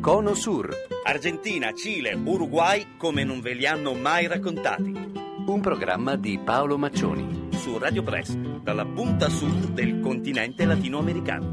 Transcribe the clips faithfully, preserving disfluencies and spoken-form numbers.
Cono Sur. Argentina, Cile, Uruguay come non ve li hanno mai raccontati. Un programma di Paolo Maccioni. Su Radio Press, dalla punta sud del continente latinoamericano.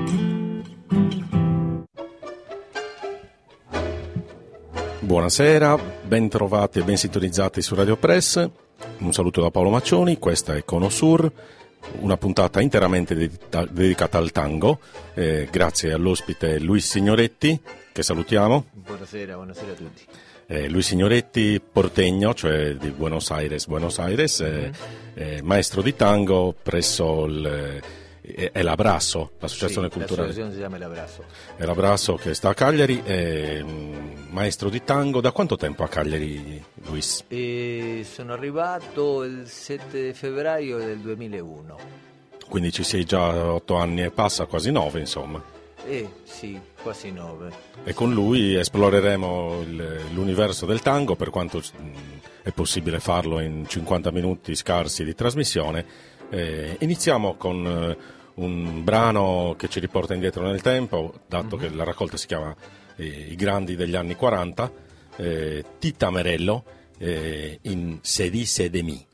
Buonasera, ben trovati e ben sintonizzati su Radio Press. Un saluto da Paolo Maccioni, questa è Cono Sur, una puntata interamente dedita- dedicata al tango, eh, grazie all'ospite Luis Signoretti, che salutiamo. Buonasera, buonasera a tutti. Eh, Luis Signoretti, portegno, cioè di Buenos Aires, Buenos Aires, mm-hmm. eh, eh, maestro di tango presso il... è l'Abrasso, l'associazione sì, culturale. L'associazione si chiama l'Abrasso. È l'Abrasso che sta a Cagliari, è maestro di tango. Da quanto tempo a Cagliari, Luis? E sono arrivato il sette febbraio del duemilauno. Quindi ci sei già otto anni e passa, quasi nove, insomma. Eh sì, quasi nove. E con lui esploreremo il, l'universo del tango, per quanto è possibile farlo in cinquanta minuti scarsi di trasmissione. Eh, iniziamo con eh, un brano che ci riporta indietro nel tempo, dato mm-hmm. che la raccolta si chiama eh, I grandi degli anni quaranta, eh, Tita Merello eh, in Se dice de mi.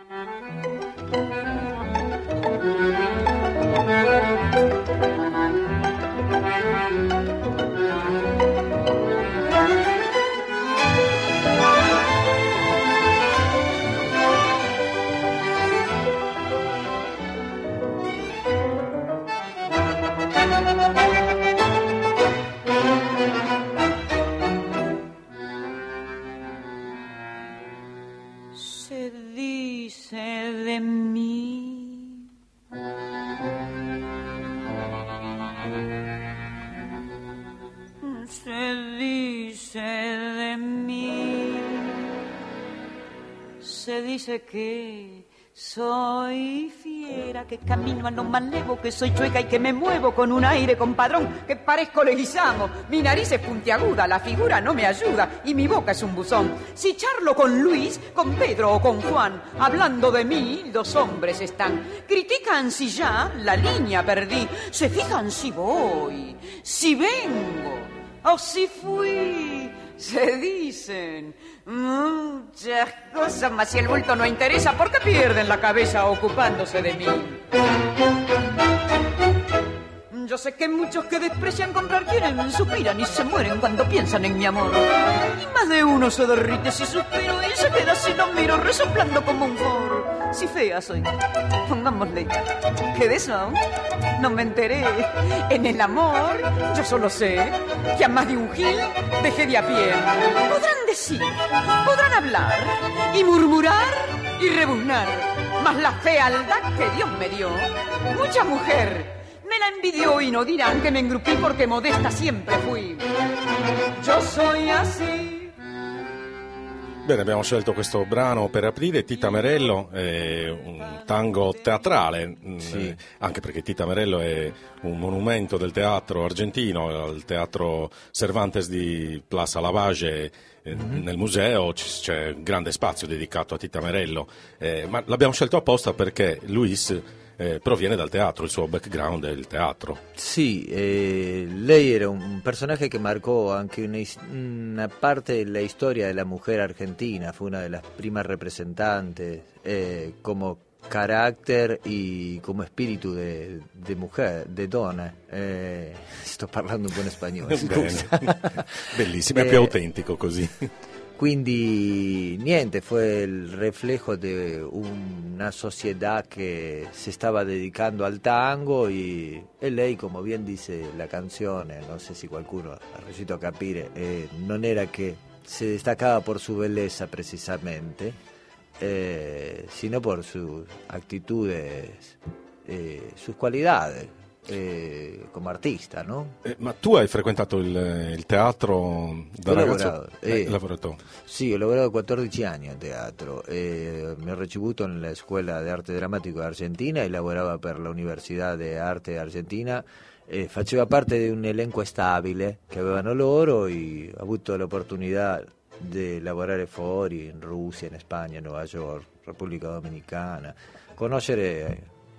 Dice que soy fiera, que camino a lo más levo, que soy chueca y que me muevo con un aire compadrón, que parezco Leguizamo, mi nariz es puntiaguda, la figura no me ayuda y mi boca es un buzón. Si charlo con Luis, con Pedro o con Juan, hablando de mí, dos hombres están. Critican si ya la línea perdí, se fijan si voy, si vengo o si fui. Se dicen muchas cosas, mas si el bulto no interesa, ¿por qué pierden la cabeza ocupándose de mí? Yo sé que muchos que desprecian comprar quieren, suspiran y se mueren cuando piensan en mi amor. Y más de uno se derrite si suspiro y se queda si lo miro, resoplando como un foro. Si fea soy, pongámosle que de eso no me enteré. En el amor yo solo sé que a más de un gil dejé de a pie. Podrán decir, podrán hablar y murmurar y rebuznar, mas la fealdad que Dios me dio, mucha mujer me la envidió y no dirán que me engrupí porque modesta siempre fui. Yo soy así. Bene, abbiamo scelto questo brano per aprire. Tita Merello è un tango teatrale, sì. eh, anche perché Tita Merello è un monumento del teatro argentino, al teatro Cervantes di Plaza Lavage. Eh, mm-hmm. Nel museo c- c'è grande spazio dedicato a Tita Merello, eh, ma l'abbiamo scelto apposta perché Luis Eh, proviene dal teatro, il suo background è il teatro. Sì, eh, lei era un personaje que marcó anche una, una parte della storia della mujer argentina, fue una de las primas representantes eh, como carácter y como espíritu de, de mujer, de donna. Eh, sto parlando un po' in spagnolo. Bellissimo, è eh, più autentico così. Quindi niente, fue el reflejo de una sociedad que se estaba dedicando al tango y, e lei, come bien dice la canzone, non so se qualcuno ha riuscito a capire, eh, non era che se destacaba por su belleza precisamente, eh, sino por sus actitudes, eh, sus cualidades. Eh, come artista, no? Eh, ma tu hai frequentato il, il teatro da ho ragazzo? Lavorato, eh, hai lavorato? Sì, ho lavorato quattordici anni a teatro. Eh, mi ho ricevuto nella Scuola di Arte Drammatico di Argentina e lavorava per l'Università di Arte Argentina. Eh, faceva parte di un elenco stabile che avevano loro e ho avuto l'opportunità di lavorare fuori, in Russia, in Spagna, in Nuova York, Repubblica Dominicana, conoscere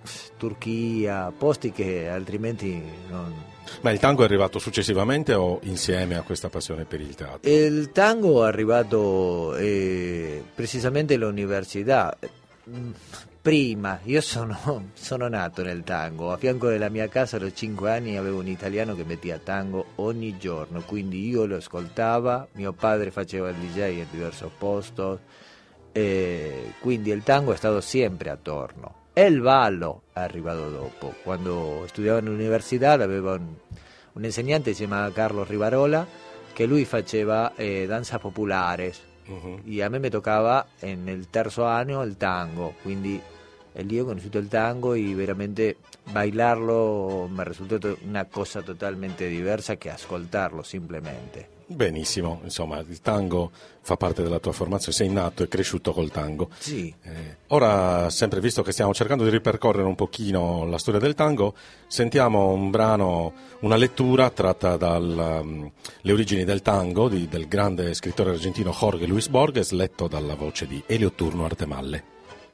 Turchia, posti che altrimenti non... Ma il tango è arrivato successivamente o insieme a questa passione per il teatro? Il tango è arrivato eh, precisamente all'università. Prima, io sono, sono nato nel tango, a fianco della mia casa a cinque anni avevo un italiano che metteva tango ogni giorno, quindi io lo ascoltava, mio padre faceva il D J in diversi posti, eh, quindi il tango è stato sempre attorno. E il ballo è arrivato dopo, quando studiavo all'università avevo un, un insegnante che si chiamava Carlos Rivarola, che lui faceva eh, danza popolare. Uh-huh. E a me mi toccava nel terzo anno il tango, quindi lì ho conosciuto il tango e veramente bailarlo mi è risultato una cosa totalmente diversa che ascoltarlo simplemente. Benissimo, insomma il tango fa parte della tua formazione, sei nato e cresciuto col tango. Sì. Eh, ora, sempre visto che stiamo cercando di ripercorrere un pochino la storia del tango, sentiamo un brano, una lettura tratta dalle um, origini del tango di, del grande scrittore argentino Jorge Luis Borges, letto dalla voce di Elio Turno Artemalle.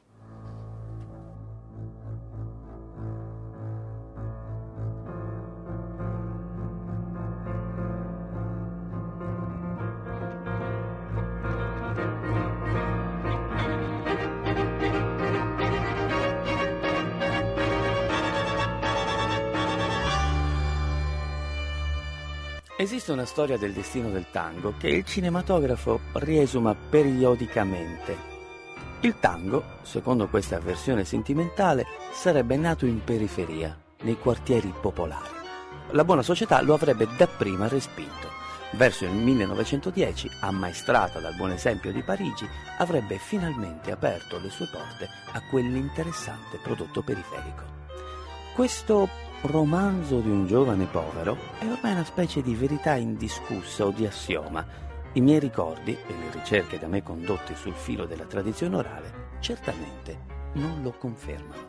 Esiste una storia del destino del tango che il cinematografo riesuma periodicamente. Il tango, secondo questa versione sentimentale, sarebbe nato in periferia, nei quartieri popolari. La buona società lo avrebbe dapprima respinto. Verso il millenovecentodieci, ammaestrata dal buon esempio di Parigi, avrebbe finalmente aperto le sue porte a quell'interessante prodotto periferico. Questo romanzo di un giovane povero è ormai una specie di verità indiscussa o di assioma. I miei ricordi e le ricerche da me condotte sul filo della tradizione orale certamente non lo confermano.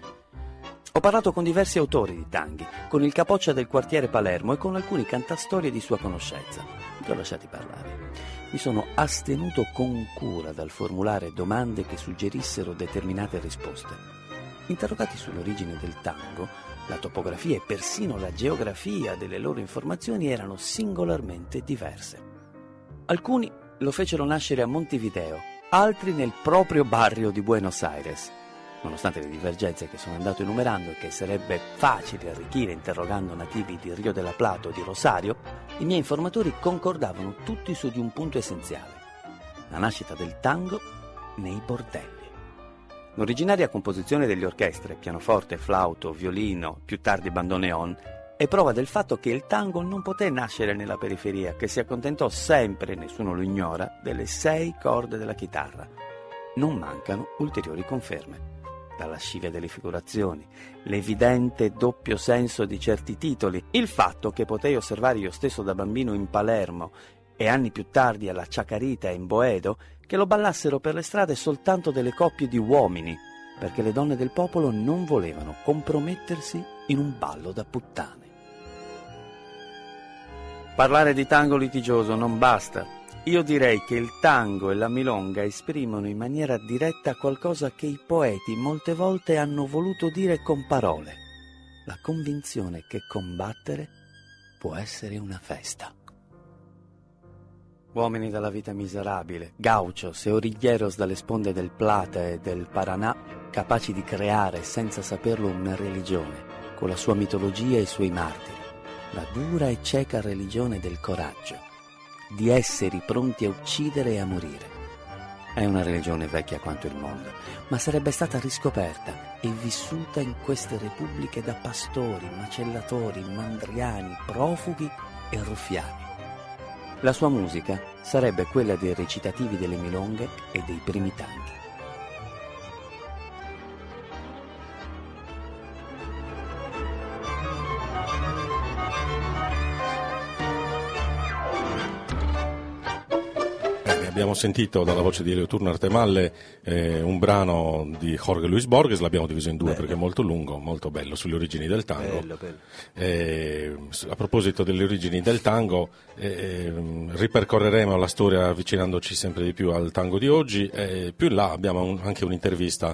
Ho parlato con diversi autori di tanghi, con il capoccia del quartiere Palermo e con alcuni cantastorie di sua conoscenza. Li ho lasciati parlare. Mi sono astenuto con cura dal formulare domande che suggerissero determinate risposte. Interrogati sull'origine del tango, la topografia e persino la geografia delle loro informazioni erano singolarmente diverse. Alcuni lo fecero nascere a Montevideo, altri nel proprio barrio di Buenos Aires. Nonostante le divergenze che sono andato enumerando e che sarebbe facile arricchire interrogando nativi di Rio della Plata o di Rosario, i miei informatori concordavano tutti su di un punto essenziale: la nascita del tango nei bordelli. L'originaria composizione delle orchestre, pianoforte, flauto, violino, più tardi bandoneon, è prova del fatto che il tango non poté nascere nella periferia, che si accontentò sempre, nessuno lo ignora, delle sei corde della chitarra. Non mancano ulteriori conferme. La lascivia delle figurazioni, l'evidente doppio senso di certi titoli, il fatto che potei osservare io stesso da bambino in Palermo e anni più tardi alla Chacarita in Boedo, che lo ballassero per le strade soltanto delle coppie di uomini, perché le donne del popolo non volevano compromettersi in un ballo da puttane. Parlare di tango litigioso non basta. Io direi che il tango e la milonga esprimono in maniera diretta qualcosa che i poeti molte volte hanno voluto dire con parole: la convinzione che combattere può essere una festa. Uomini dalla vita miserabile, gauchos e orilleros dalle sponde del Plata e del Paraná, capaci di creare senza saperlo una religione, con la sua mitologia e i suoi martiri, la dura e cieca religione del coraggio, di esseri pronti a uccidere e a morire. È una religione vecchia quanto il mondo, ma sarebbe stata riscoperta e vissuta in queste repubbliche da pastori, macellatori, mandriani, profughi e ruffiani. La sua musica sarebbe quella dei recitativi delle milonghe e dei primi tanghi. Abbiamo sentito dalla voce di Elio Turno Artemalle eh, un brano di Jorge Luis Borges, l'abbiamo diviso in due bello. Perché è molto lungo, molto bello, sulle origini del tango. Bello, bello. Eh, a proposito delle origini del tango, eh, ripercorreremo la storia avvicinandoci sempre di più al tango di oggi. Eh, più in là abbiamo un, anche un'intervista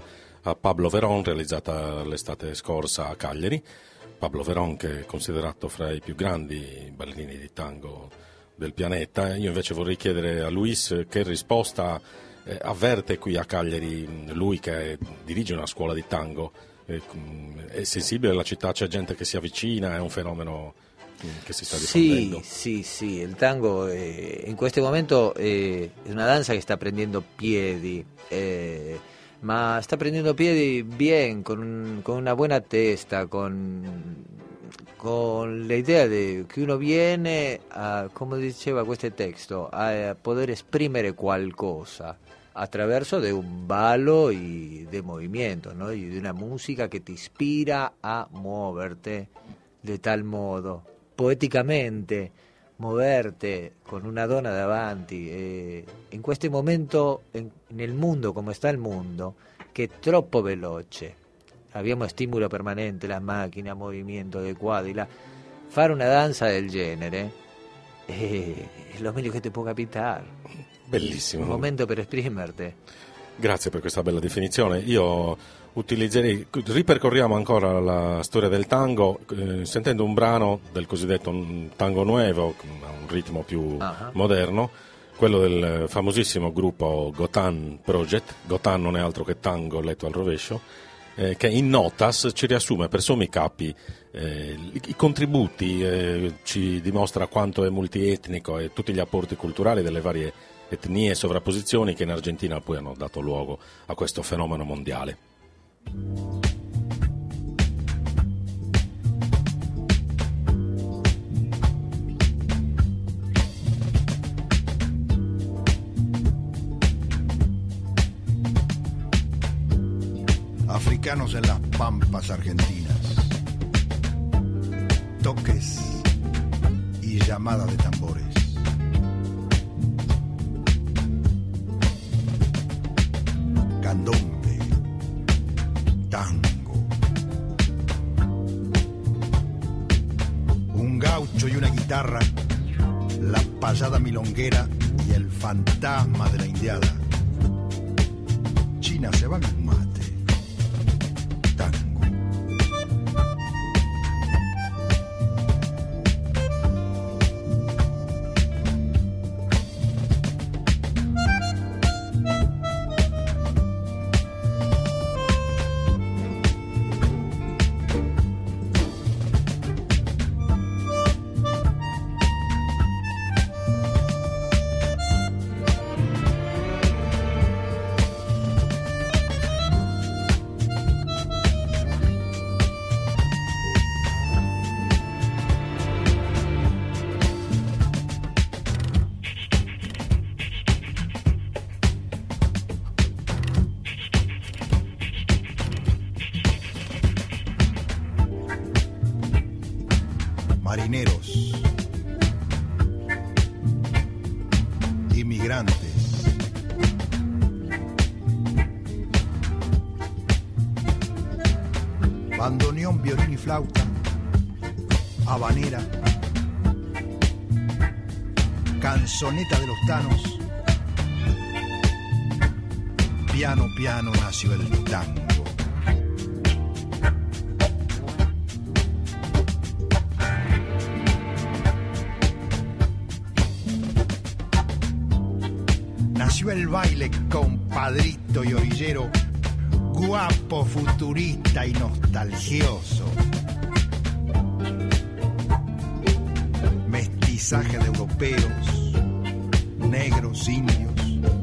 a Pablo Verón, realizzata l'estate scorsa a Cagliari. Pablo Verón, che è considerato fra i più grandi ballerini di tango del pianeta. Io invece vorrei chiedere a Luis che risposta eh, avverte qui a Cagliari, lui che dirige una scuola di tango. È, è sensibile alla città, c'è gente che si avvicina, è un fenomeno che si sta diffondendo. Sì, sì, sì, il tango eh, in questo momento eh, è una danza che sta prendendo piedi, eh, ma sta prendendo piedi bien, con, con una buena testa, con, con l'idea di che uno viene, a, come diceva questo testo, a poter esprimere qualcosa attraverso de un ballo y de movimiento, ¿no? Y de una música que te inspira a moverte de tal modo, poeticamente, moverte con una donna davanti. Eh, in questo momento, en, nel mondo come sta il mondo, che è troppo veloce, abbiamo stimolo permanente, las máquinas, movimiento de qua, di là. Fare una danza del genere eh, è lo meglio che ti può capitare. Bellissimo. Un momento per esprimerti. Grazie per questa bella definizione. Io utilizzerei, ripercorriamo ancora la storia del tango eh, sentendo un brano del cosiddetto tango nuevo, un ritmo più uh-huh. moderno, quello del famosissimo gruppo Gotan Project. Gotan non è altro che tango letto al rovescio, eh, che in notas ci riassume per sommi capi eh, i, i contributi, eh, ci dimostra quanto è multietnico e tutti gli apporti culturali delle varie etnie e sovrapposizioni che in Argentina poi hanno dato luogo a questo fenomeno mondiale. Africanos en las pampas argentinas, toques y llamada de tambores. Candombe, tango, un gaucho y una guitarra, la payada milonguera y el fantasma de la indiada. China se va un mate, tango. Marineros, inmigrantes, bandoneón, violín y flauta, habanera, canzoneta de los tanos, piano, piano nació el tango. Nació el baile, compadrito y orillero, guapo, futurista y nostalgioso. Mestizaje de europeos, negros, indios.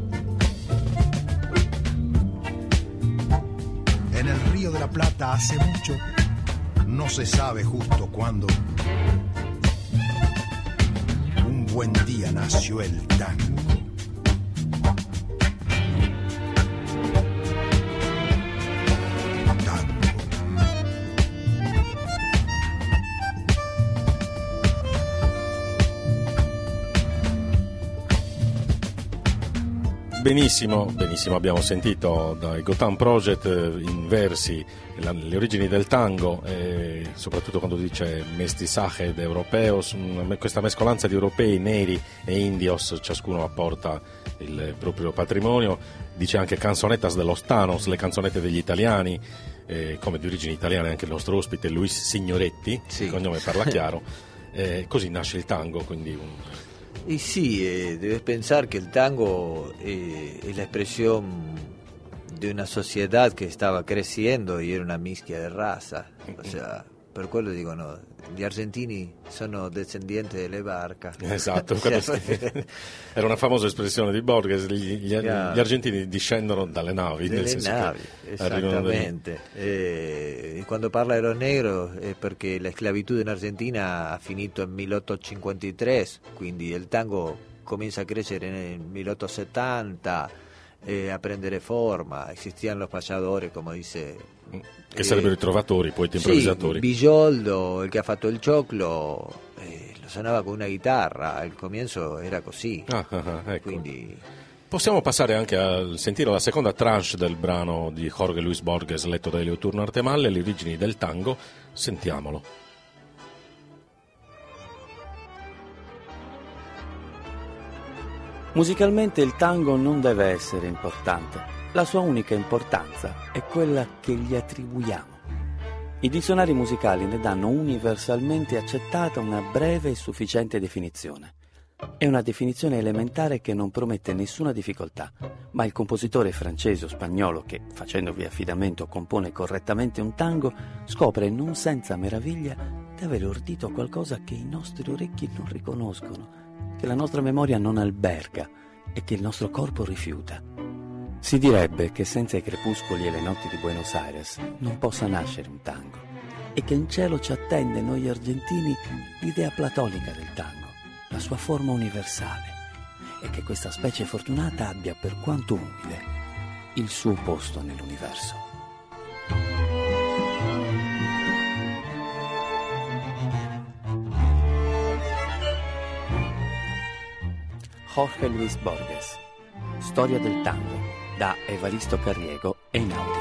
En el Río de la Plata hace mucho, no se sabe justo cuándo, un buen día nació el tango. Benissimo, benissimo, abbiamo sentito dai Gotham Project in versi la, le origini del tango, e soprattutto quando dice mestizaje ed europeos, questa mescolanza di europei, neri e indios, ciascuno apporta il proprio patrimonio. Dice anche canzonetas de los tanos, le canzonette degli italiani, eh, come di origini italiane anche il nostro ospite Luis Signoretti, sì. Il cognome parla chiaro, eh, così nasce il tango, quindi un... Y sí, eh, debes pensar que el tango eh, es la expresión de una sociedad que estaba creciendo y era una mezcla de raza. O sea, per quello dicono, gli argentini sono descendienti delle barche. Esatto, era una famosa espressione di Borges, gli, gli, gli argentini discendono dalle navi. Delle nel senso navi, che esattamente. Dei... Eh, quando parla di los negros è perché la schiavitù in Argentina ha finito nel milleottocentocinquantatré, quindi il tango comienza a crescere nel milleottosettanta, eh, a prendere forma, existían los payadores, come dice... Che sarebbero eh, i trovatori, poeti improvvisatori. Sì, Villoldo, il che ha fatto il cioclo, eh, lo suonava con una chitarra, al comienzo era così. Ah, ah, ah, ecco. Quindi... Possiamo passare anche a sentire la seconda tranche del brano di Jorge Luis Borges, letto da Elio Turno Artemalle, le origini del tango. Sentiamolo. Musicalmente il tango non deve essere importante. La sua unica importanza è quella che gli attribuiamo. I dizionari musicali ne danno universalmente accettata una breve e sufficiente definizione. È una definizione elementare che non promette nessuna difficoltà, ma il compositore francese o spagnolo che, facendovi affidamento, compone correttamente un tango, scopre non senza meraviglia di aver ordito qualcosa che i nostri orecchi non riconoscono, che la nostra memoria non alberga e che il nostro corpo rifiuta. Si direbbe che senza i crepuscoli e le notti di Buenos Aires non possa nascere un tango, e che in cielo ci attende noi argentini l'idea platonica del tango, la sua forma universale, e che questa specie fortunata abbia, per quanto umile, il suo posto nell'universo. Jorge Luis Borges, Storia del tango, da Evaristo Carriego e Einaudi.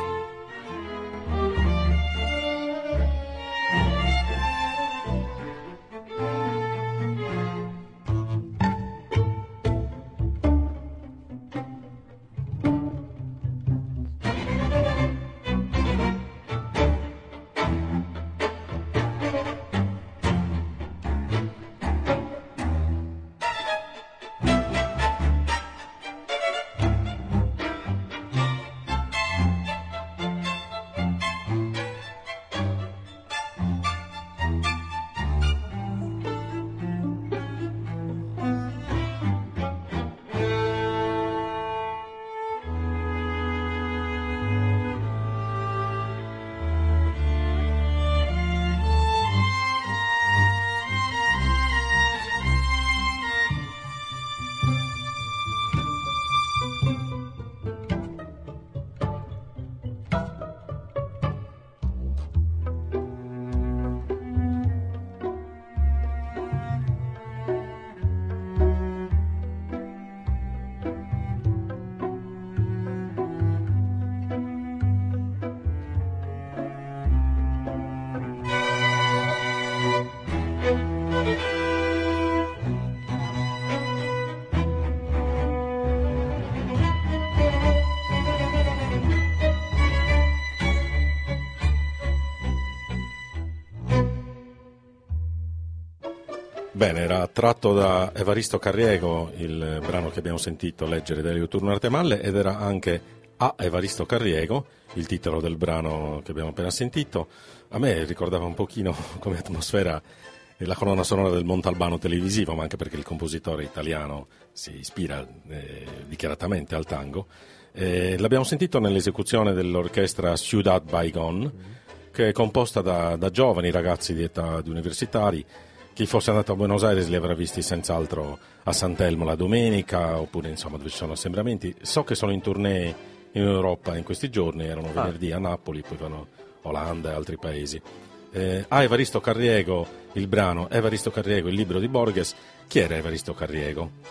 Bene, era tratto da Evaristo Carriego il brano che abbiamo sentito leggere da Elio Turno Artemalle, ed era anche A Evaristo Carriego il titolo del brano che abbiamo appena sentito. A me ricordava un pochino come atmosfera la colonna sonora del Montalbano televisivo, ma anche perché il compositore italiano si ispira eh, dichiaratamente al tango. Eh, l'abbiamo sentito nell'esecuzione dell'orchestra Ciudad Baigon, che è composta da, da giovani ragazzi di età di universitari. Chi fosse andato a Buenos Aires li avrà visti senz'altro a Sant'Elmo la domenica, oppure insomma dove ci sono assembramenti. So che sono in tournée in Europa in questi giorni, erano venerdì a Napoli, poi vanno a Olanda e altri paesi. Eh, a Evaristo Carriego il brano, Evaristo Carriego il libro di Borges. Chi era Evaristo Carriego?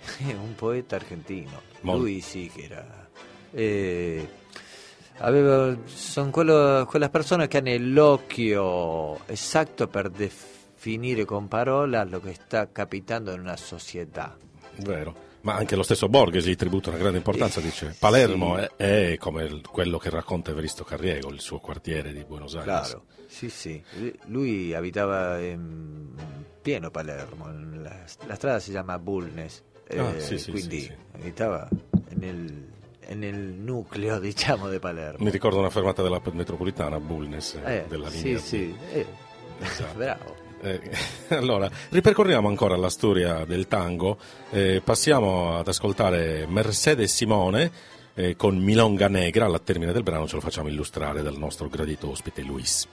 un poeta argentino. Molto. Lui sì che era... Eh, aveva, sono quello, quelle persone che hanno l'occhio esatto per definire con parola lo che sta capitando in una società. Vero. Ma anche lo stesso Borghesi gli tributa una grande importanza, dice Palermo sì. è, è come il, quello che racconta Evaristo Carriego, il suo quartiere di Buenos Aires. Claro, sì, sì. Lui abitava in pieno Palermo, la, la strada si chiama Bulnes, Ah, eh, sì, sì, quindi sì, sì. abitava nel, nel nucleo, diciamo, di Palermo. Mi ricordo una fermata della metropolitana, Bulnes, Eh, della sì, linea. sì, eh, Esatto. bravo. Eh, allora, ripercorriamo ancora la storia del tango, eh, passiamo ad ascoltare Mercedes Simone eh, con Milonga Negra. Al termine del brano ce lo facciamo illustrare dal nostro gradito ospite Luis.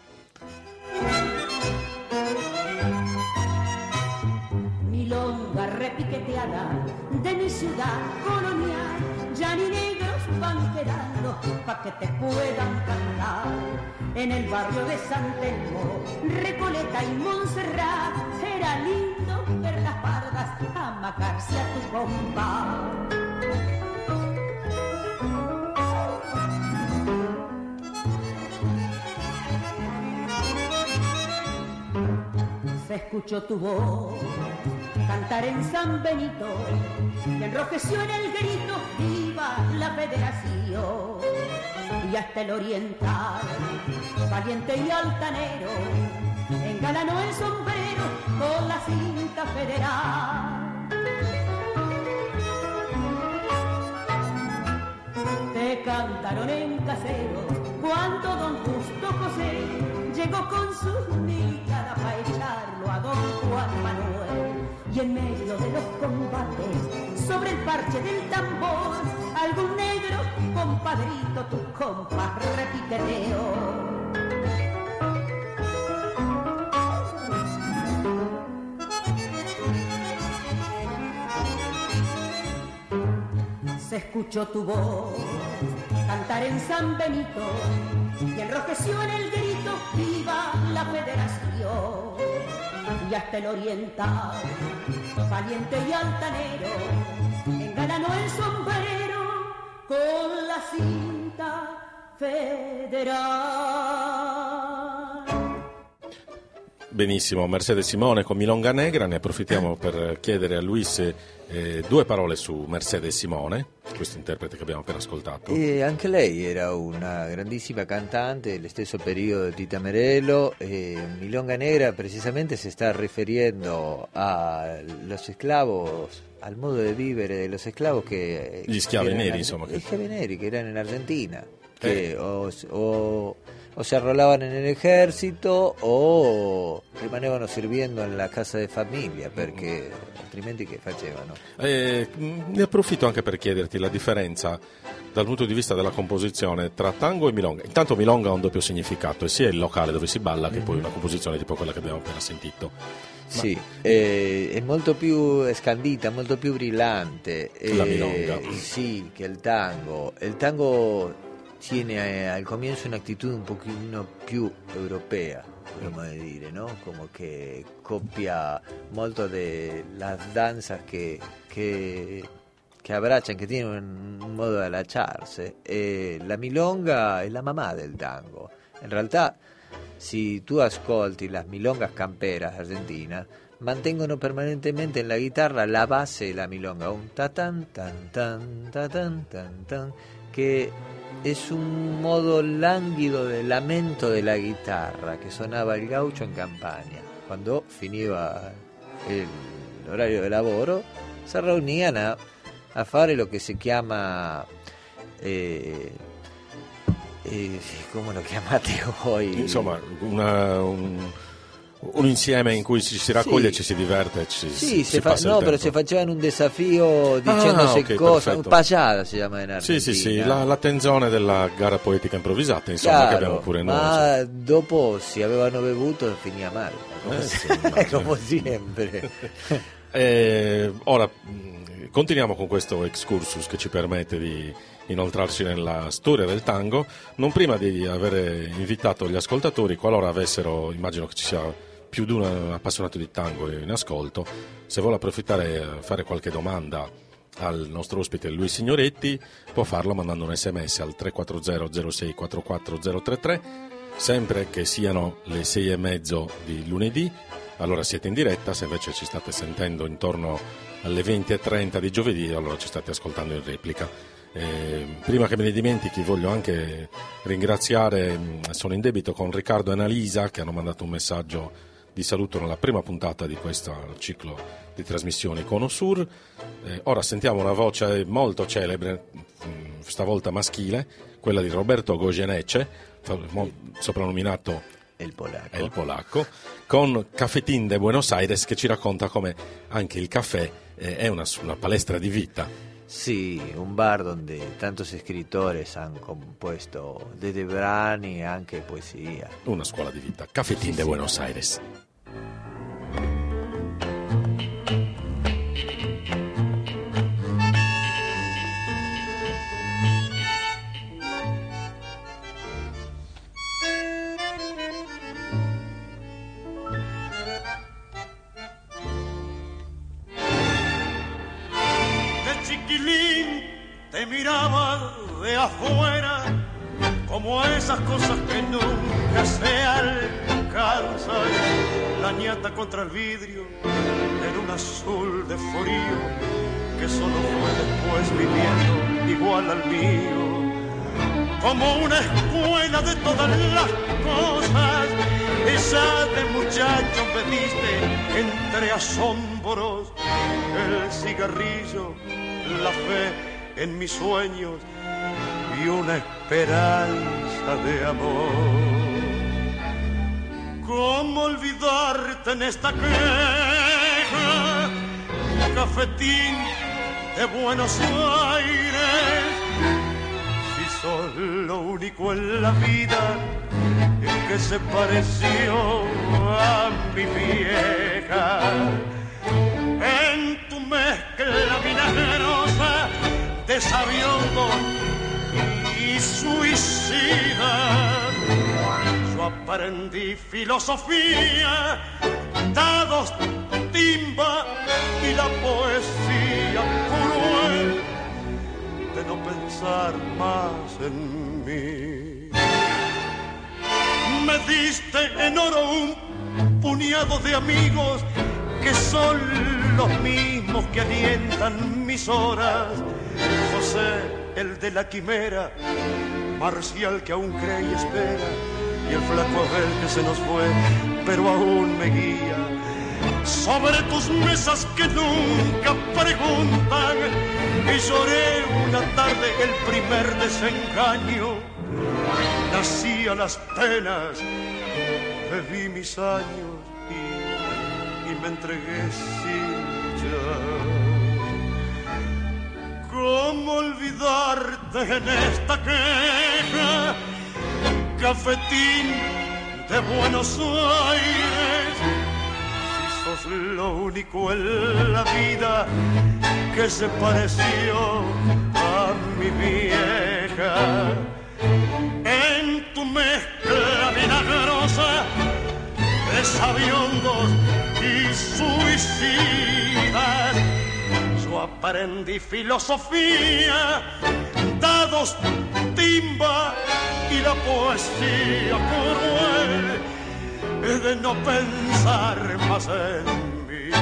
Milonga repiqueteada de mi ciudad colonial, ya ni negros van quedando pa' que te puedan cantar. En el barrio de San Telmo, Recoleta y Montserrat, era lindo ver las pardas amacarse a tu compa. Se escuchó tu voz cantar en San Benito y enrojeció en el grito viva la federación. Y hasta el oriental, valiente y altanero, engalanó el sombrero con la cinta federal. Te cantaron en Caseros cuando don Justo José llegó con sus militares para echarlo a don Juan Manuel. Y en medio de los combates, sobre el parche del tambor, algún negro compadrito tus compas repiqueteó. Se escuchó tu voz cantar en San Benito y enrojeció en el grito viva la federación. Y hasta el oriental, valiente y altanero, engalanó el sombrero con la cinta federal. Benissimo, Mercedes Simone con Milonga Negra. Ne approfittiamo per chiedere a Luis eh, due parole su Mercedes Simone, questo interprete che abbiamo appena ascoltato. E anche lei era una grandissima cantante dello stesso periodo di Tita Merello. E Milonga Negra precisamente si sta riferendo a los esclavos, al modo de vivere de los esclavos che gli schiavi che neri, erano, insomma, gli che... schiavi neri che erano in Argentina, che Eh. o, o, o se arruolavano en el ejército o rimanevano sirviendo nella casa di famiglia, perché altrimenti che facevano? Eh, ne approfitto anche per chiederti la differenza dal punto di vista della composizione tra tango e milonga. Intanto milonga ha un doppio significato, e sia il locale dove si balla che poi una composizione tipo quella che abbiamo appena sentito. Sì, eh, è molto più scandita, molto più brillante. La eh, milonga. Sí, que el tango. El tango tiene eh, al comienzo una actitud un pochino più europea, podemos dire, ¿no? Como que copia molto de las danzas que, que, que abbraccian, que tienen un modo de allacciarse. Eh, la milonga è la mamá del tango. In realtà, si tu ascolti las milongas camperas argentinas, mantengono permanentemente en la guitarra la base de la milonga, un ta tan tan tan ta tan tan tan, que es un modo lánguido de lamento de la guitarra que sonaba il gaucho in campagna. Quando finiva el horario de lavoro, se reunían a, a fare lo che si chiama eh, eh, come lo chiamate voi? Insomma, una, un, un insieme in cui ci si raccoglie, Sì. ci si diverte, ci Sì, si, se si fa- passa no, il però tempo. se facevano un desafio dicendosi ok, cose, perfetto. payada si chiama in Sì, Argentina. sì, sì, la, la tenzone della gara poetica improvvisata, insomma, Chiaro, che abbiamo pure noi. ma insomma. dopo si avevano bevuto finiva male, come, Eh, sì, se- immagino. come sempre. Eh, ora mh, continuiamo con questo excursus che ci permette di inoltrarci nella storia del tango, non prima di aver invitato gli ascoltatori, qualora avessero, immagino che ci sia più di un appassionato di tango in ascolto. Se vuole approfittare e fare qualche domanda al nostro ospite Luis Signoretti, può farlo mandando un sms al tre quattro zero zero sei quattro quattro zero tre tre, sempre che siano le sei e mezzo di lunedì, allora siete in diretta. Se invece ci state sentendo intorno alle venti e trenta di giovedì, allora ci state ascoltando in replica. Eh, prima che me ne dimentichi, voglio anche ringraziare, sono in debito con Riccardo e Annalisa, che hanno mandato un messaggio di saluto nella prima puntata di questo ciclo di trasmissioni Cono Sur. Eh, ora sentiamo una voce molto celebre, stavolta maschile, quella di Roberto Goyeneche, soprannominato El Polacco. El Polacco, con Cafetín de Buenos Aires, che ci racconta come anche il caffè eh, è una, una palestra di vita. Sí, un bar donde tantos escritores han compuesto desde brani e anche poesia. Una scuola di vita, Cafetín sì, de sì. Buenos Aires. Te miraba de afuera como esas cosas que nunca se alcanzan, la ñata contra el vidrio en un azul de frío que solo fue después viviendo igual al mío, como una escuela de todas las cosas. Esa de muchacho me diste entre asombros, el cigarrillo, la fe en mis sueños y una esperanza de amor. ¿Cómo olvidarte en esta queja? Cafetín de Buenos Aires, si sos lo único en la vida que se pareció a mi vieja. En tu mezcla vinagrosa de sabiondo y suicida, yo aprendí filosofía, dados, timba y la poesía cruel de no pensar más en mí. Me diste en oro un puñado de amigos que son los mismos que alientan mis horas. José, el de la quimera, Marcial, que aún cree y espera, y el flaco Abel que se nos fue, pero aún me guía. Sobre tus mesas que nunca preguntan, y lloré una tarde el primer desengaño. Nací a las penas, bebí mis años y, y me entregué sin ya. ¿Cómo olvidarte en esta queja? Cafetín de Buenos Aires, si sos lo único en la vida que se pareció a mi vieja. En tu mezcla vinagrosa de sabiondos y suicidas, yo aprendí filosofía, dados, timba y la poesía cruel de no pensar más en mí.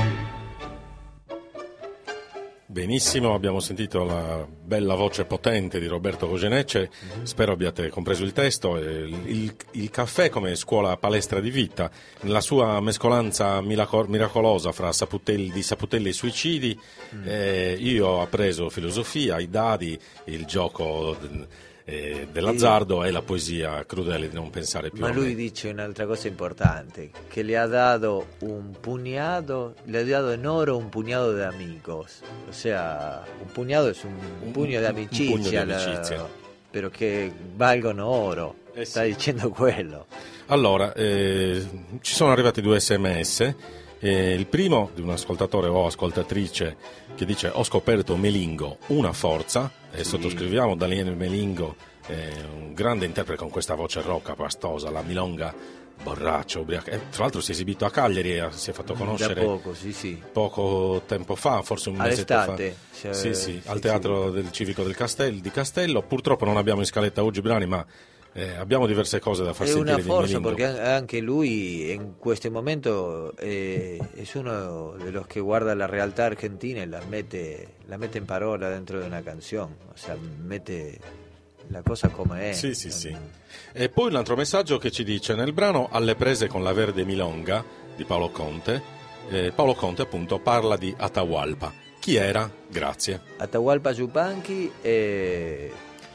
Benissimo, abbiamo sentito la bella voce potente di Roberto Goyeneche, spero abbiate compreso il testo. Il, il, il caffè come scuola palestra di vita, nella sua mescolanza milacor- miracolosa fra saputelli, di saputelli e suicidi, mm. eh, io ho appreso filosofia, i dadi, il gioco eh, dell'azzardo e... e la poesia crudele di non pensare più. Ma lui dice un'altra cosa importante, che le ha dato un puñado, le ha dato en oro un puñado de amigos, o sea, un puñado es un, un puño de amicizia, un pugno di amicizia. La, però che valgono oro, eh sta sì. dicendo quello. Allora, eh, ci sono arrivati due sms. Eh, il primo di un ascoltatore o ascoltatrice che dice: ho scoperto Melingo, una forza, e sì. sottoscriviamo Daniele Melingo, eh, un grande interprete con questa voce rocca, pastosa, la milonga borraccio, ubriaco. Eh, tra l'altro si è esibito a Cagliari e si è fatto conoscere da poco, sì, sì. poco tempo fa, forse un mesetto fa. All'estate. Cioè, sì, sì, sì, al Teatro sì. del Civico del Castel, di Castello. Purtroppo non abbiamo in scaletta oggi brani, ma eh, abbiamo diverse cose da far È sentire una di forza Melindo. porque anche lui in questo momento è, è uno de los que guarda la realtà argentina e la mette, la mette in parola dentro di una canzone, o sea, mette la cosa come è. Sì, sì, sì. E poi un altro messaggio che ci dice: nel brano Alle prese con la verde milonga di Paolo Conte, eh, Paolo Conte appunto parla di Atahualpa. Chi era? Grazie. Atahualpa Yupanqui eh,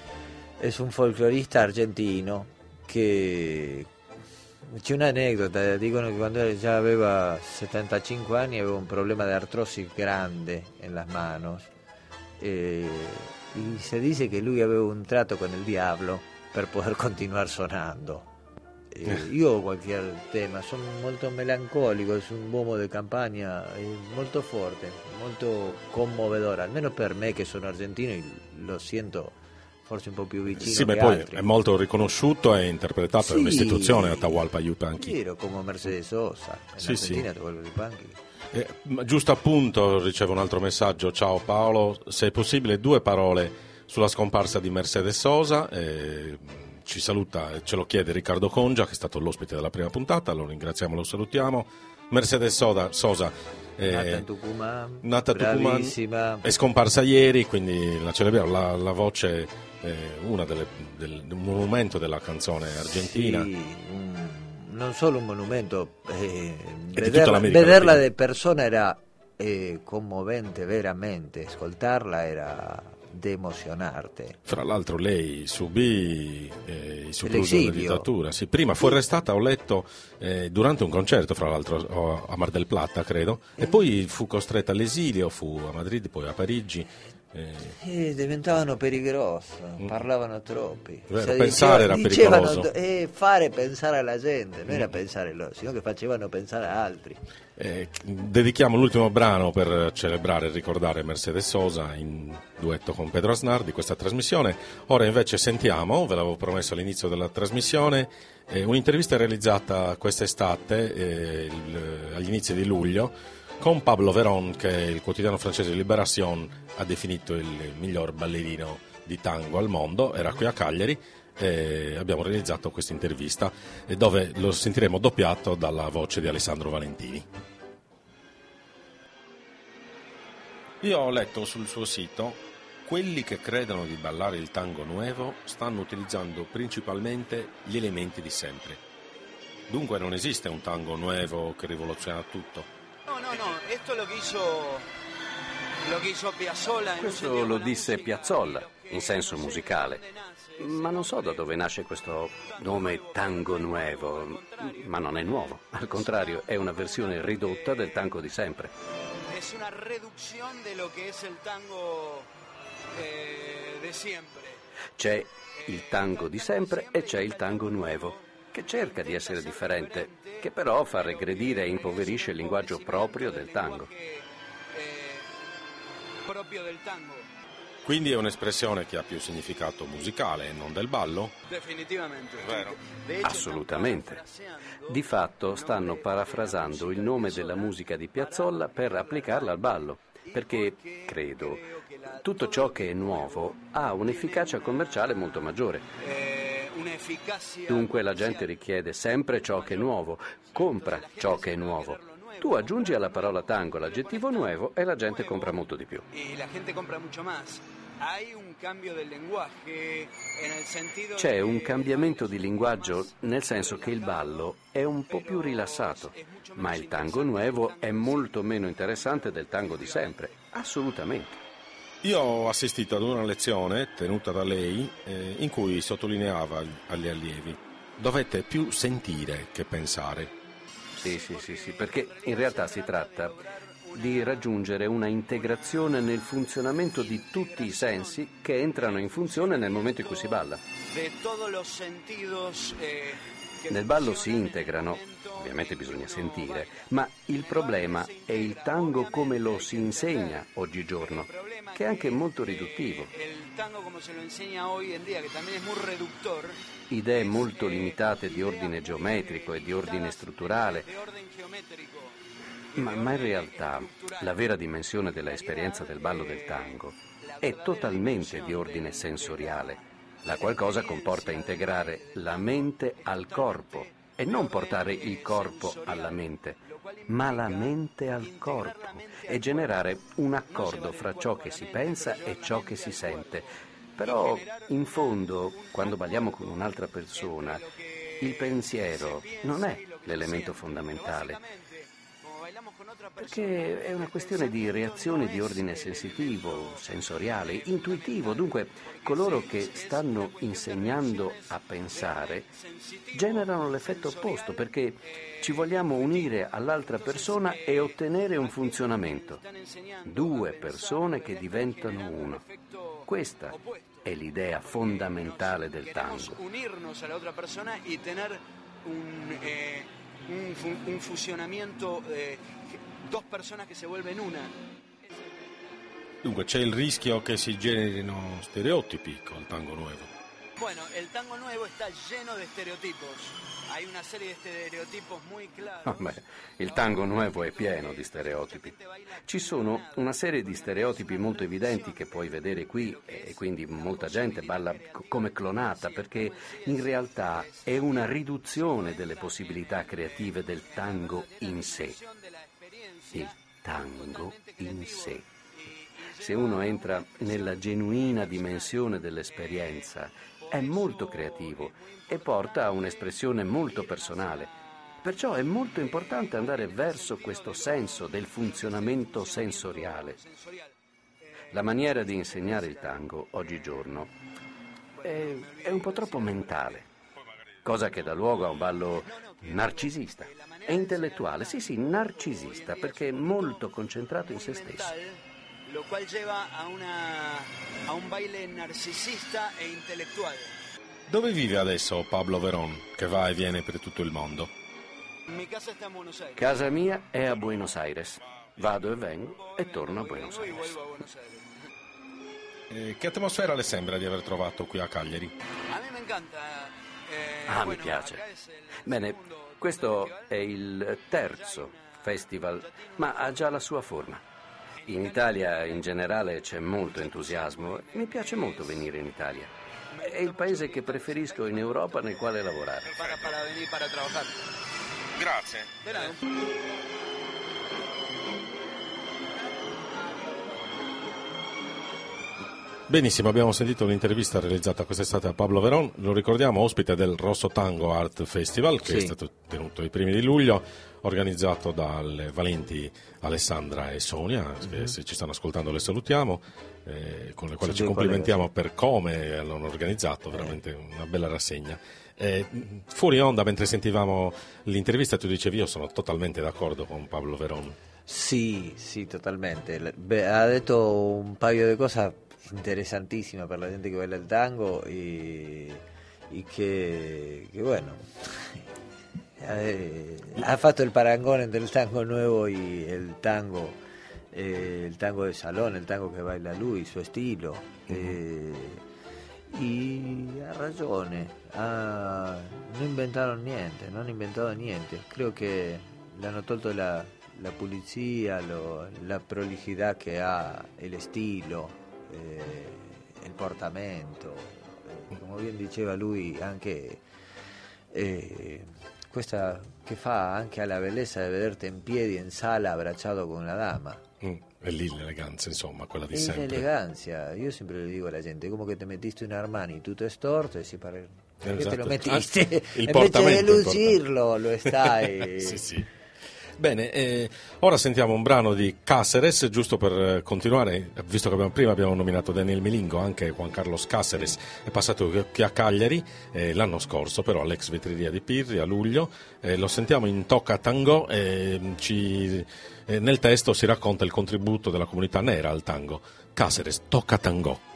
es un folclorista argentino che c'è un'anedota, dicono che quando già aveva settantacinque anni aveva un problema di artrosi grande en las manos eh, y se dice que lui aveva un trato con il diavolo per poter continuare suonando. Eh, io ho qualche tema, sono molto melancolico, è un uomo di campagna è molto forte, molto conmovedore, almeno per me che sono argentino lo sento forse un po' più vicino sì, che beh, poi altri. è molto riconosciuto e interpretato, sì, è un'istituzione Atahualpa Yupanqui. Vero, come Mercedes Sosa, in sì, Argentina sì. Atahualpa Yupanqui. Eh, giusto appunto, riceve un altro messaggio. Ciao Paolo, se è possibile due parole sulla scomparsa di Mercedes Sosa. Eh, ci saluta, ce lo chiede Riccardo Congia, che è stato l'ospite della prima puntata, lo ringraziamo, lo salutiamo. Mercedes Sosa, Sosa eh, nata in Tucumán, nata a Tucumán, bravissima, è scomparsa ieri, quindi la celebriamo, la, la voce, eh, una delle, del, un monumento della canzone argentina. Sì, un, non solo un monumento, eh, di vederla, tutta vederla Latina. di persona era eh, commovente veramente, ascoltarla era de emozionarte. Fra l'altro lei subì eh, il sopruso L'esilio. della dittatura. Sì, prima fu arrestata, ho letto, eh, durante un concerto, fra l'altro a Mar del Plata, credo, e poi fu costretta all'esilio, fu a Madrid, poi a Parigi. Eh, Eh, diventavano pericolosi, parlavano troppi. Vero, Cioè, pensare era dicevano, pericoloso. Eh, fare pensare alla gente, non era pensare loro, sino che facevano pensare a altri. eh, dedichiamo l'ultimo brano per celebrare e ricordare Mercedes Sosa in duetto con Pedro Aznar di questa trasmissione. Ora invece sentiamo, ve l'avevo promesso all'inizio della trasmissione, eh, un'intervista realizzata quest'estate, eh, il, agli inizi di luglio, con Pablo Veron, che il quotidiano francese Libération ha definito il miglior ballerino di tango al mondo. Era qui a Cagliari e abbiamo realizzato questa intervista dove lo sentiremo doppiato dalla voce di Alessandro Valentini. Io ho letto sul suo sito: quelli che credono di ballare il tango nuevo stanno utilizzando principalmente gli elementi di sempre. Dunque non esiste un tango nuevo che rivoluziona tutto. No, no, no, esto lo che hizo, lo che hizo Piazzolla. Questo lo disse Piazzolla, in senso musicale. Ma non so da dove nasce questo nome tango nuevo. Ma non è nuovo, al contrario, è una versione ridotta del tango di sempre. È una riduzione di lo che è il tango eh, di sempre. C'è il tango di sempre e c'è il tango nuovo, che cerca di essere differente, che però fa regredire e impoverisce il linguaggio proprio del tango. Quindi è un'espressione che ha più significato musicale e non del ballo? Definitivamente. Vero. Assolutamente. Di fatto stanno parafrasando il nome della musica di Piazzolla per applicarla al ballo, perché, credo, tutto ciò che è nuovo ha un'efficacia commerciale molto maggiore. Dunque la gente richiede sempre ciò che è nuovo, compra ciò che è nuovo. Tu aggiungi alla parola tango l'aggettivo nuovo e la gente compra molto di più. C'è un cambiamento di linguaggio nel senso che il ballo è un po' più rilassato, ma il tango nuovo è molto meno interessante del tango di sempre, assolutamente. Io ho assistito ad una lezione tenuta da lei eh, in cui sottolineava agli allievi: dovete più sentire che pensare. Sì, sì, sì, sì, perché in realtà si tratta di raggiungere una integrazione nel funzionamento di tutti i sensi che entrano in funzione nel momento in cui si balla. Nel ballo si integrano, ovviamente bisogna sentire, ma il problema è il tango come lo si insegna oggigiorno, che è anche molto riduttivo. Il tango come se lo insegna hoy en día, che también es muy reductor. idee molto limitate di ordine geometrico e di ordine strutturale, ma, ma in realtà la vera dimensione della esperienza del ballo del tango è totalmente di ordine sensoriale. La qualcosa comporta integrare la mente al corpo e non portare il corpo alla mente, ma la mente al corpo e generare un accordo fra ciò che si pensa e ciò che si sente. Però, in fondo, quando balliamo con un'altra persona, il pensiero non è l'elemento fondamentale, perché è una questione di reazione di ordine sensitivo, sensoriale, intuitivo. Dunque, coloro che stanno insegnando a pensare generano l'effetto opposto, perché ci vogliamo unire all'altra persona e ottenere un funzionamento. Due persone che diventano uno. Questa è l'idea fondamentale del tango. Unirnos a la otra persona y tener un, eh, un, un fusionamiento, eh, dos personas que se vuelven una. Dunque c'è il rischio che si generino stereotipi col tango nuovo. Bueno, el tango nuevo está lleno de estereotipos. Hay una serie de estereotipos muy claros. Oh, beh, il tango nuovo è pieno di stereotipi. Ci sono una serie di stereotipi molto evidenti che puoi vedere qui, e quindi molta gente balla co- come clonata, perché in realtà è una riduzione delle possibilità creative del tango in sé. Il tango in sé. Se uno entra nella genuina dimensione dell'esperienza, è molto creativo e porta a un'espressione molto personale. Perciò è molto importante andare verso questo senso del funzionamento sensoriale. La maniera di insegnare il tango oggigiorno è, è un po' troppo mentale, cosa che dà luogo a un ballo narcisista e intellettuale. Sì, sì, narcisista, perché è molto concentrato in se stesso. Lo cual lleva a, una, a un baile narcisista e intellettuale. Dove vive adesso Pablo Verón, che va e viene per tutto il mondo? Mi casa sta a Buenos Aires. Casa mia è a Buenos Aires. Vado e vengo e torno a Buenos Aires. Eh, che atmosfera le sembra di aver trovato qui a Cagliari? A me mi encanta. Eh, Ah, bueno, mi piace. acá es el Bene, segundo questo festival. è il terzo festival, ma ha già la sua forma. In Italia in generale c'è molto entusiasmo. Mi piace molto venire in Italia. È il paese che preferisco in Europa nel quale lavorare. Para, para venir para trabajar. Grazie. De nada. Benissimo, abbiamo sentito un'intervista realizzata quest'estate a Pablo Verón, lo ricordiamo ospite del Rosso Tango Art Festival, che Sì. è stato tenuto i primi di luglio, organizzato dalle valenti Alessandra e Sonia, che Mhm. se ci stanno ascoltando le salutiamo, eh, con le quali Sono ci due complimentiamo per come l'hanno organizzato, veramente una bella rassegna. Eh, fuori onda, mentre sentivamo l'intervista, tu dicevi io sono totalmente d'accordo con Pablo Verón. Sí, sí, totalmente. Le- be- Ha detto un paio di cose interesantísimas para la gente que baila el tango y, y que, que bueno, eh, ha fatto el parangón entre el tango nuevo y el tango, eh, el tango de salón, el tango que baila lui, su estilo. eh, y ha ragione, ha- non inventaron niente, non hanno inventato niente. Creo che le hanno tolto la, la pulizia, lo- la prolijidad che ha, el estilo, eh, il portamento, eh, come bien diceva lui, anche eh, questa che fa anche alla bellezza di vederti in piedi in sala abbracciato con una dama. Mm, è lì l'eleganza, insomma, quella di Es sempre. elegancia. Io sempre le dico alla gente, come che te mettiste un Armani tutto estorto e si pare che te Esatto. lo mettiste, Ah, il invece di portamento è lucirlo lo stai. Sì, sì. Bene, eh, ora sentiamo un brano di Cáceres, giusto per eh, continuare, visto che abbiamo, prima abbiamo nominato Daniel Melingo, anche Juan Carlos Cáceres è passato qui a Cagliari eh, l'anno scorso, però all'ex vetreria di Pirri a luglio, eh, lo sentiamo in Toca Tango e ci, eh, nel testo si racconta il contributo della comunità nera al tango. Cáceres, Toca Tango.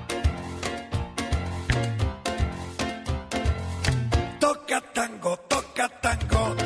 Toca tango, toca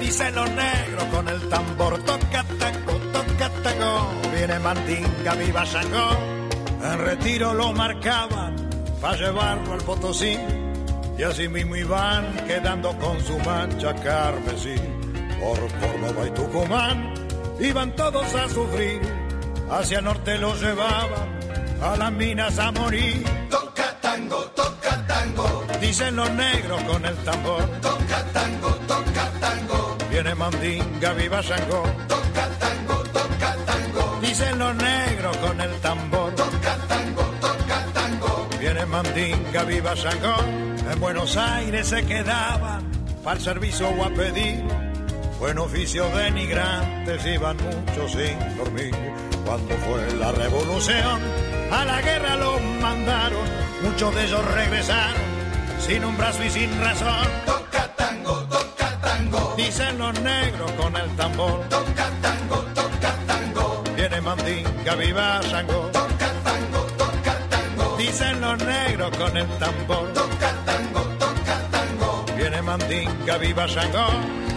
dicen los negros con el tambor, toca tango, toca tango, viene Mandinga, viva Shango. En retiro lo marcaban para llevarlo al Potosí, y así mismo iban quedando con su mancha carmesí. Por Córdoba y Tucumán iban todos a sufrir, hacia el norte los llevaban a las minas a morir. Toca tango, toca tango, dicen los negros con el tambor. Toca tango, toca tango, viene Mandinga, viva Shango. Toca tango, toca tango, dicen los negros con el tambor. Toca tango, toca tango, viene Mandinga, viva Shango. En Buenos Aires se quedaban para el servicio o a pedir. Buen oficio denigrantes, iban muchos sin dormir. Cuando fue la revolución, a la guerra los mandaron. Muchos de ellos regresaron, sin un brazo y sin razón. Toca tango, toca tango, dicen los negros con el tambor. Toca tango, toca tango, viene Mandinga, viva Shango. Toca tango, toca tango, dicen los negros con el tambor. Toca tango, toca tango, viene Mandinga, viva Shango.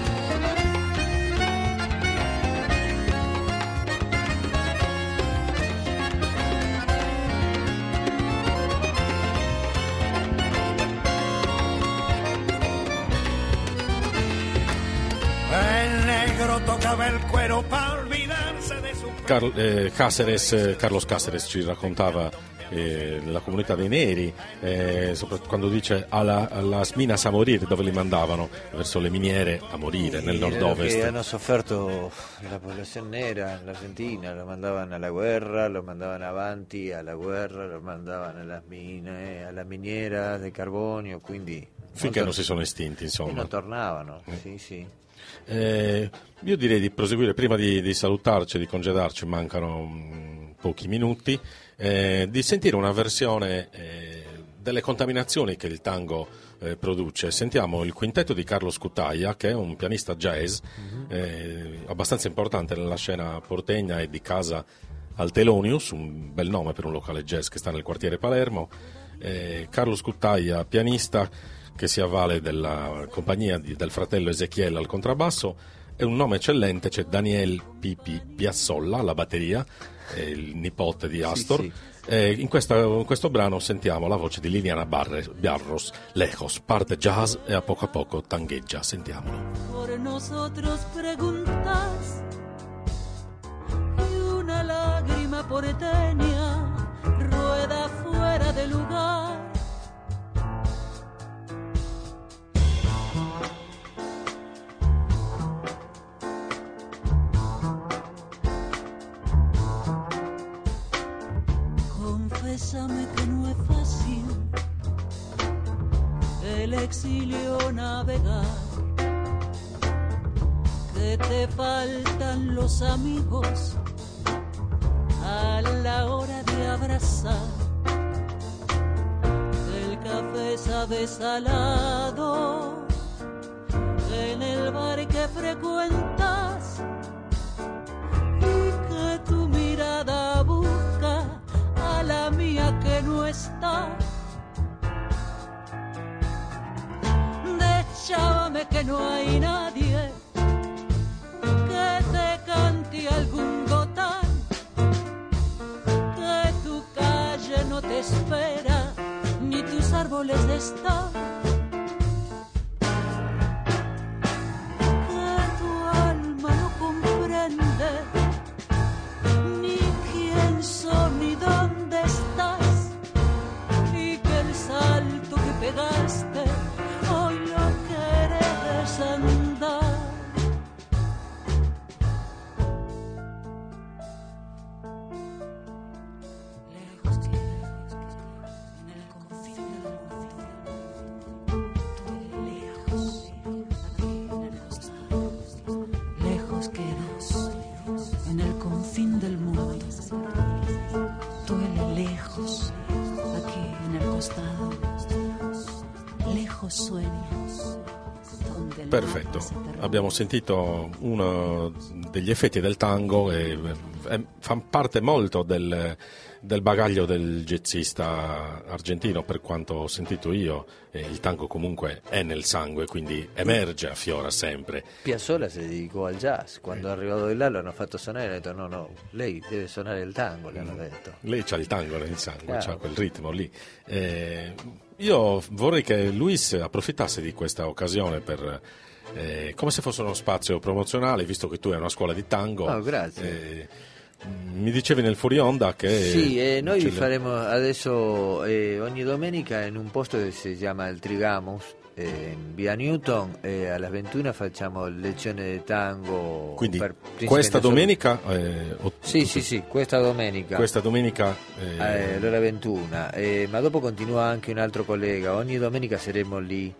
Tocaba el cuero para olvidarse de su... Car- eh, Cáceres, eh, Carlos Cáceres ci raccontava eh, la comunità dei neri, eh, soprattutto quando dice alla, alla minas a morire, dove li mandavano, verso le miniere a morire, nel nord-ovest. Que hanno sofferto la población negra en la Argentina, lo mandaban a la guerra, lo mandaban avanti alla guerra, lo mandavan alla mine, alla miniera di carbonio, quindi... Finché non si sono estinti, insomma. E non tornavano, mm. sì, sì. Eh, io direi di proseguire prima di, di salutarci, di congedarci, mancano mh, pochi minuti, eh, di sentire una versione eh, delle contaminazioni che il tango eh, produce. Sentiamo il quintetto di Carlos Cutaia, che è un pianista jazz mm-hmm. eh, abbastanza importante nella scena portegna e di casa al Thelonious, un bel nome per un locale jazz che sta nel quartiere Palermo. eh, Carlos Cutaia, pianista che si avvale della compagnia di, del fratello Ezechiel al contrabbasso, e un nome eccellente, c'è Daniel Pipi Piazzolla alla batteria, eh, il nipote di Astor. Sì, sì. Eh, in, questa, in questo brano sentiamo la voce di Liliana Barre, Barros, Lejos, parte jazz e a poco a poco tangheggia, sentiamolo. Por nosotros preguntas y una lágrima porteña rueda fuera de lugar. Confésame que no es fácil el exilio navegar, que te faltan los amigos a la hora de abrazar, que el café sabe salado en el bar que frecuentas y que tu mirada busca a la mía que no está. Deschávame que no hay nadie que te cante algún gotán, que tu calle no te espera ni tus árboles de estar, que tu alma no comprende ni quién son ni dónde estás, y que el salto que pegaste hoy no quieres andar. Lejos que en el confín del lejos, lejos quedas en el confín del mundo. Duele lejos, aquí en el costado, lejos sueños. Perfetto, abbiamo sentito uno degli effetti del tango e è, fa parte molto del, del bagaglio del jazzista argentino, per quanto ho sentito io. Eh, il tango comunque è nel sangue, quindi emerge, affiora sempre. Piazzolla si dedicò al jazz, quando è arrivato di là lo hanno fatto suonare e hanno detto no, no, lei deve suonare il tango, le hanno detto. Lei c'ha il tango nel sangue, Chiaro. c'ha quel ritmo lì. Eh, io vorrei che Luis approfittasse di questa occasione per... Eh, come se fosse uno spazio promozionale, visto che tu hai una scuola di tango. Oh, grazie. Eh, mi dicevi nel fuori onda che... Sì, eh, noi ce faremo adesso eh, ogni domenica in un posto che si chiama il Trigamus, eh, in via Newton, e alle ventuno facciamo lezione di tango. Quindi per questa solo- domenica... Eh, o- Sì, sì, sì, questa domenica. Questa domenica... Eh, Eh, all'ora ventuno, eh, ma dopo continua anche un altro collega, ogni domenica saremo lì.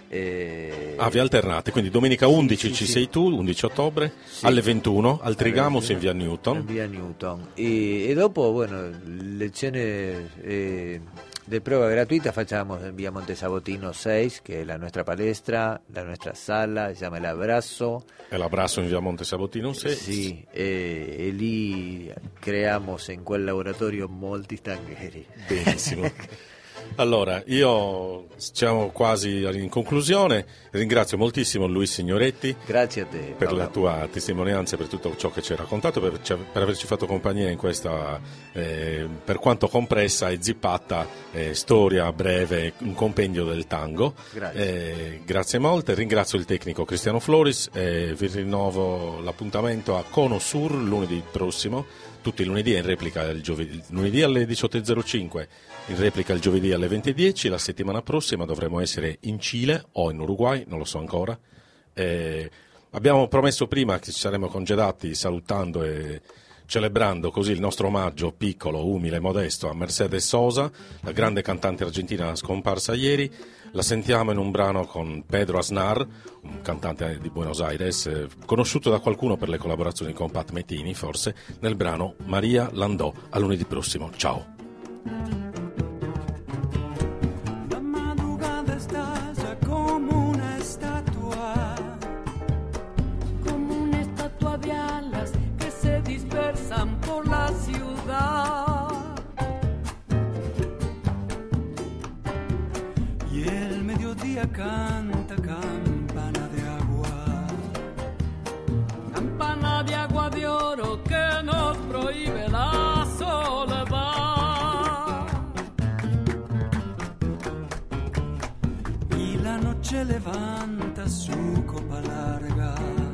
Eh, Ah, vi alternate, quindi domenica undici sì, ci sì. sei tu, undici ottobre, Sì. alle ventuno, al Trigamus ventuno, in via Newton. in via Newton. E, e dopo, bueno, lezione eh, di prova gratuita facciamo in via Monte Sabotino sei, che è la nostra palestra, la nostra sala, si chiama El Abrazo. E l'abbraccio in via Monte Sabotino sei. Sì, e, e lì creiamo in quel laboratorio molti tangheri. Benissimo. Allora, io siamo quasi in conclusione. Ringrazio moltissimo Luis Signoretti. Grazie a te, per Paolo. la tua testimonianza e per tutto ciò che ci hai raccontato, per, per averci fatto compagnia in questa, eh, per quanto compressa e zippata, eh, storia breve, un compendio del tango. Grazie. Eh, grazie molte, ringrazio il tecnico Cristiano Floris e vi rinnovo l'appuntamento a Cono Sur lunedì prossimo, tutti i lunedì e in replica il giovedì, lunedì alle diciotto e zero cinque, in replica il giovedì alle venti e dieci. La settimana prossima dovremo essere in Cile o in Uruguay, non lo so ancora. Eh, abbiamo promesso prima che ci saremmo congedati salutando e celebrando così il nostro omaggio piccolo, umile, modesto a Mercedes Sosa, la grande cantante argentina scomparsa ieri. La sentiamo in un brano con Pedro Aznar, un cantante di Buenos Aires, eh, conosciuto da qualcuno per le collaborazioni con Pat Metini, forse, nel brano Maria Landó. A lunedì prossimo, ciao. La madrugada estalla como una estatua, como una estatua de alas que se dispersan por la ciudad. Y el mediodía canta campana de agua, campana de agua de oro que nos prohíbe la soledad. Y la noche levanta su copa larga,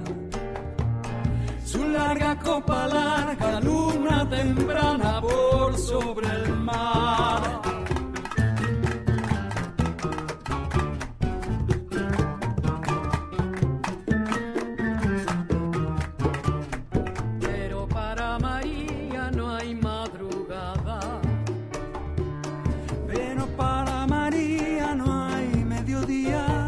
su larga copa larga, luna temprana por sobre el mar. Pero para María no hay madrugada, pero para María no hay mediodía,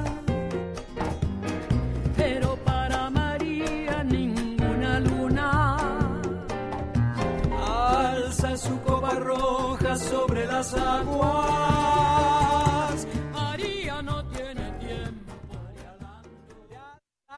pero para María ninguna luna alza su copa roja sobre las aguas.